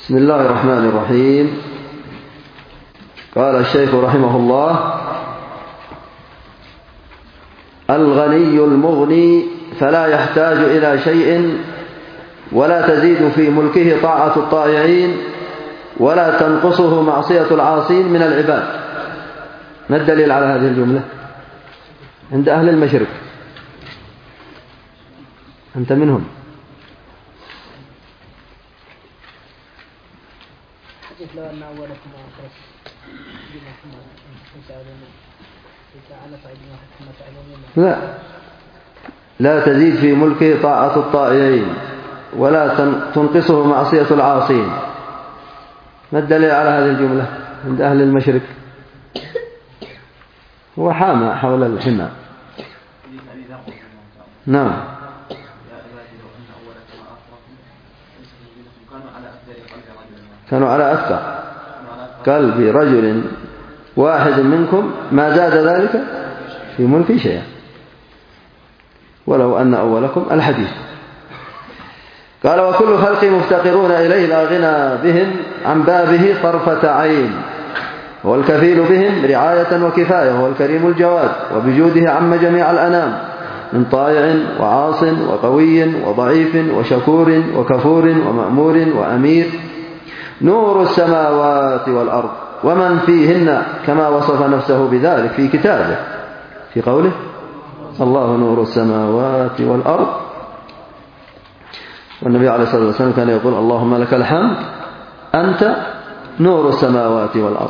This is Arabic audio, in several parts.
بسم الله الرحمن الرحيم. قال الشيخ رحمه الله: الغني المغني فلا يحتاج إلى شيء، ولا تزيد في ملكه طاعة الطائعين، ولا تنقصه معصية العاصين من العباد. ما الدليل على هذه الجملة عند أهل المشرق؟ أنت منهم. لو أن أولكم لا تزيد في ملكه طاعة الطائعين، ولا تنقصه معصية العاصين. ما الدليل على هذه الجملة عند أهل المشرق؟ هو حامى حول الحمى. نعم. كانوا على أتقى قلب رجل واحد منكم ما زاد ذلك في ملك شيئا ولو أن أولكم الحديث. قال: وكل خلق مفتقرون إليه لا غنى بهم عن بابه طرفة عين، هو الكفيل بهم رعاية وكفاية، هو الكريم الجواد، وبجوده عم جميع الأنام من طائع وعاص وقوي وضعيف وشكور وكفور ومأمور وأمير، نور السماوات والأرض ومن فيهن، كما وصف نفسه بذلك في كتابه في قوله: الله نور السماوات والأرض. والنبي عليه الصلاة والسلام كان يقول: اللهم لك الحمد أنت نور السماوات والأرض.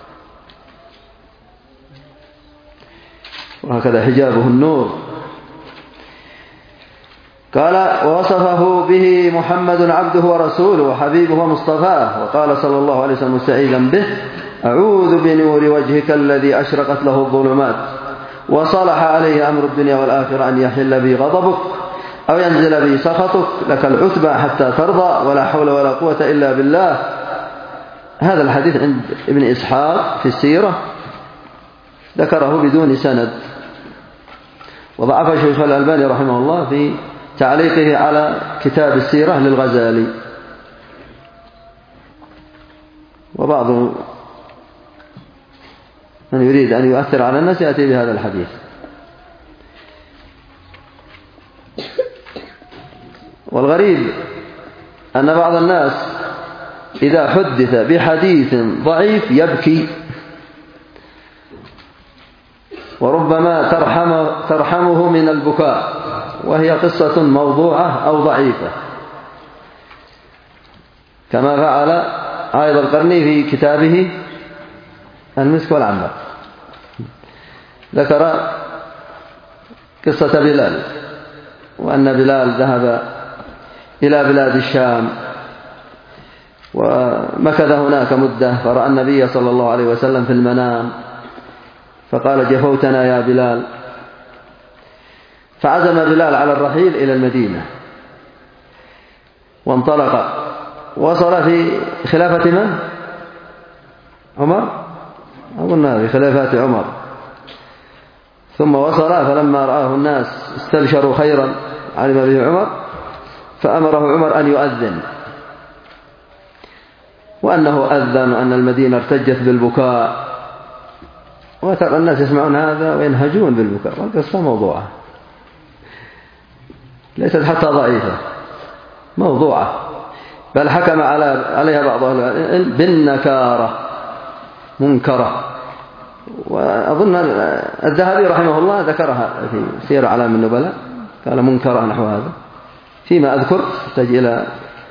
وهكذا حجابه النور. قال: ووصفه به محمد عبده ورسوله وحبيبه ومصطفاه، وقال صلى الله عليه وسلم مستعيذا به: أعوذ بنور وجهك الذي أشرقت له الظلمات وصلح عليه أمر الدنيا والآخرة أن يحل بي غضبك أو ينزل بي سخطك، لك العتبى حتى ترضى، ولا حول ولا قوة إلا بالله. هذا الحديث عند ابن إسحاق في السيرة ذكره بدون سند، وضعف الشيخ الألباني رحمه الله في تعليقه على كتاب السيرة للغزالي. وبعض من يريد أن يؤثر على الناس يأتي بهذا الحديث. والغريب أن بعض الناس إذا حدث بحديث ضعيف يبكي، وربما ترحمه من البكاء، وهي قصة موضوعة أو ضعيفة، كما فعل عايض القرني في كتابه المسك والعنبر. ذكر قصة بلال، وأن بلال ذهب إلى بلاد الشام ومكث هناك مدة، فرأى النبي صلى الله عليه وسلم في المنام فقال: جفوتنا يا بلال. فعزم بلال على الرحيل إلى المدينة وانطلق. وصل في خلافة من؟ عمر؟ أظن في خلافة عمر. ثم وصل، فلما رآه الناس استبشروا خيرا علم به عمر، فأمره عمر أن يؤذن، وأنه أذن أن المدينة ارتجت بالبكاء، وترى الناس يسمعون هذا وينهجون بالبكاء، والقصة موضوعة ليست حتى ضعيفة، موضوعة، بل حكم عليها بعض أهل العلم بالنكارة، منكرة. وأظن الذهبي رحمه الله ذكرها في سير أعلام النبلاء، قال منكرة نحو هذا، فيما أذكر يحتاج إلى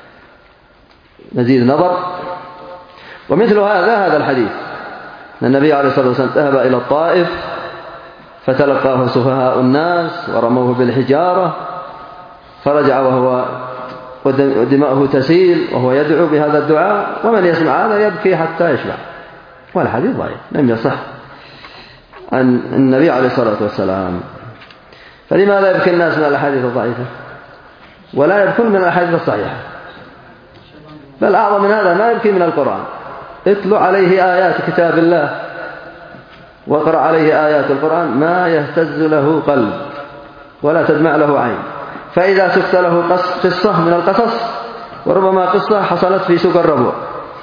مزيد نظر. ومثل هذا الحديث أن النبي عليه الصلاة والسلام ذهب إلى الطائف فتلقاه سفهاء الناس ورموه بالحجارة، فرجع وهو ودماؤه تسيل وهو يدعو بهذا الدعاء، ومن يسمع هذا يبكي حتى يشبع. والحديث ضعيف لم يصح عن النبي عليه الصلاة والسلام. فلماذا يبكي الناس من الأحاديث الضعيفة ولا يبكون من الأحاديث الصحيحة؟ بل أعظم من هذا، ما يبكي من القرآن. اتلو عليه آيات كتاب الله واقرأ عليه آيات القرآن ما يهتز له قلب ولا تدمع له عين. فإذا سكت له قصة من القصص وربما قصة حصلت في سوق الربوع،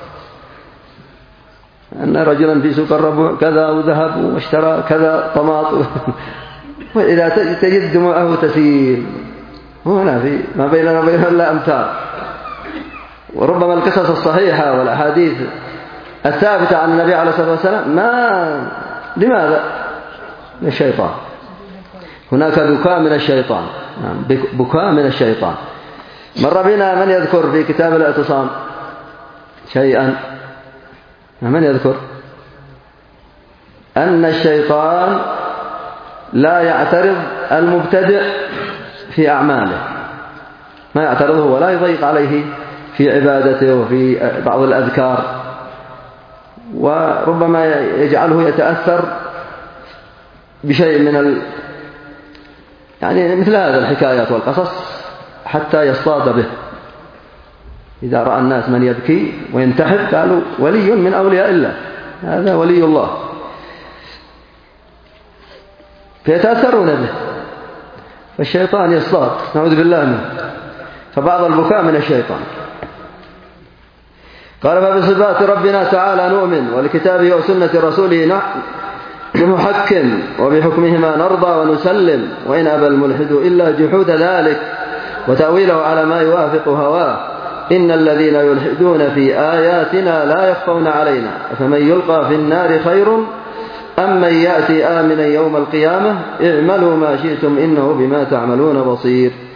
أن رجلا في سوق الربوع كذا وذهب واشترى كذا طماط وإذا تجد دموعه تسيل، هنا في ما بيننا وبينه إلا أمتار. وربما القصص الصحيحة والأحاديث الثابتة عن النبي عليه الصلاة والسلام لماذا؟ من الشيطان. هناك بكاء من الشيطان، بكاء من الشيطان. مر بنا من يذكر في كتاب الاعتصام شيئا؟ من يذكر أن الشيطان لا يعترض المبتدئ في أعماله، ما يعترضه ولا يضيق عليه في عبادته وفي بعض الأذكار، وربما يجعله يتأثر بشيء من يعني مثل هذا الحكايات والقصص حتى يصطاد به. إذا رأى الناس من يبكي وينتحب قالوا ولي من أولياء الله، هذا ولي الله، فيتأثرون به، فالشيطان يصطاد، نعوذ بالله منه. فبعض البكاء من الشيطان. قال فبصفات ربنا تعالى نؤمن، ولكتابه وسنة رسوله نحكم، وبحكمهما نرضى ونسلم، وإن أبى الملحد إلا جحود ذلك وتأويله على ما يوافق هواه. إن الذين يلحدون في آياتنا لا يخفون علينا، فمن يلقى في النار خير أم من يأتي آمنا يوم القيامة. اعملوا ما شئتم إنه بما تعملون بصير.